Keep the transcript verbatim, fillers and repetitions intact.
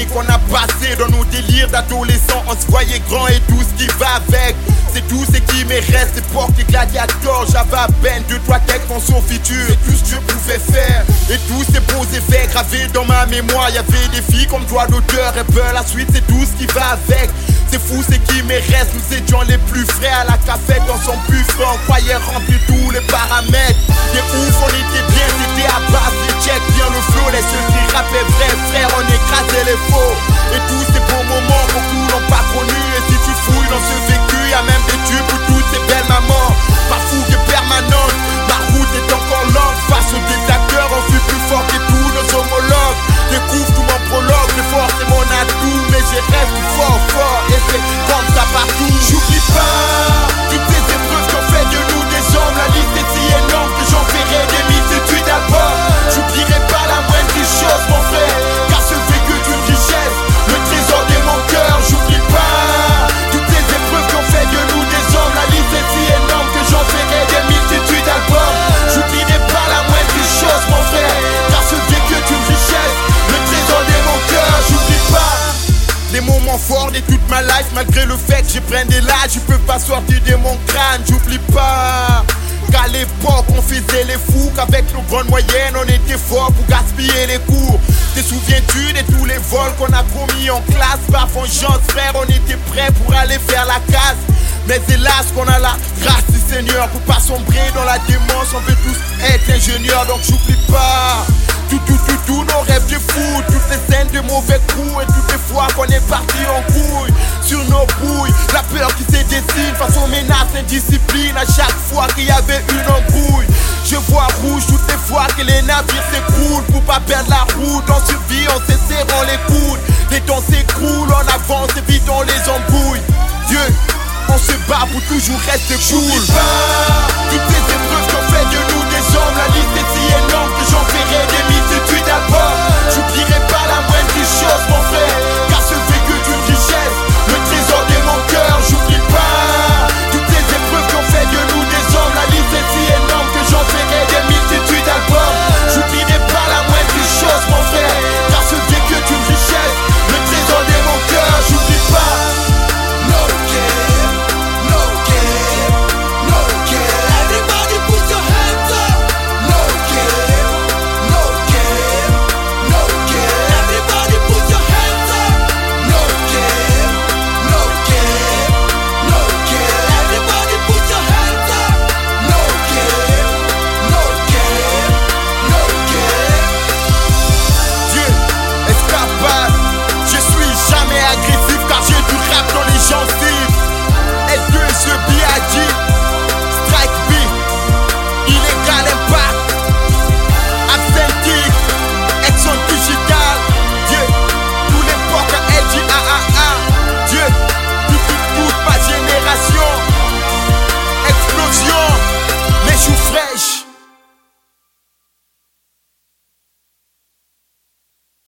années qu'on a passé dans nos délires d'adolescents. On se voyait grand et tout ce qui va avec. C'est tout ce qui me reste, l'époque des gladiateurs. J'avais à peine deux, trois textes en son futur. C'est tout ce que je pouvais faire. Et tous ces beaux effets gravés dans ma mémoire. Y'avait des filles comme droit d'auteur. Et ben la suite c'est tout ce qui va avec. C'est fou ce qui me reste. Nous étions les plus frais à la cafette dans son buffet. On croyait remplir tous les paramètres. Des ouf, on était bien, c'était à base de check. Bien le flow, les ceux qui rappaient vrai, frère, on écrasait les faux. Et tous ces beaux moments, beaucoup n'ont pas connu. Et si tu fouilles dans ce vécu, y'a même des tubes pour toutes ces belles mamans. Ma fougue est permanente, ma route est encore longue. Face aux dictateurs, on fut plus fort que tous nos homologues. Découvre tout mon prologue, les forces c'est mon atout. Mais j'ai rêve plus fort, fort, et c'est comme ça partout. J'oublie pas toutes ces épreuves qui ont fait de nous des hommes. La liste est si énorme que j'en ferai des multitudes d'albums. J'oublierai pas la moindre des choses, mon frère, car ce vécu est une richesse, le trésor de mon cœur. J'oublie pas toutes ces épreuves qui ont fait de nous des hommes. La liste est si énorme que j'en ferai des multitudes d'albums. J'oublierai pas la moindre des choses, mon frère, car ce vécu est une richesse, le trésor de mon cœur. J'oublie pas les moments forts de toute ma life, malgré le fait que je prenne des l'âge, je peux pas sortir de mon crâne. J'oublie pas qu'à l'époque on faisait les fous, qu'avec nos grandes moyennes on était forts pour gaspiller les cours. Te souviens-tu de tous les vols qu'on a commis en classe? Par vengeance frère, on était prêts pour aller faire la casse. Mais hélas qu'on a la grâce du Seigneur pour pas sombrer dans la démence. On veut tous être ingénieurs, donc j'oublie pas tout, tout, tout, tout nos rêves de fou, toutes les scènes de mauvais coups et toutes les fois qu'on est parti en couille sur nos bouilles. La peur qui se dessine face aux menaces, indiscipline. À chaque fois qu'il y avait une embrouille, je vois rouge toutes les fois que les navires s'écroulent. Pour pas perdre la route, on survit en se serrant les coudes. Les temps s'écroulent, on avance, évitons les embrouilles. Dieu, on se bat pour toujours rester cool. J'oublie pas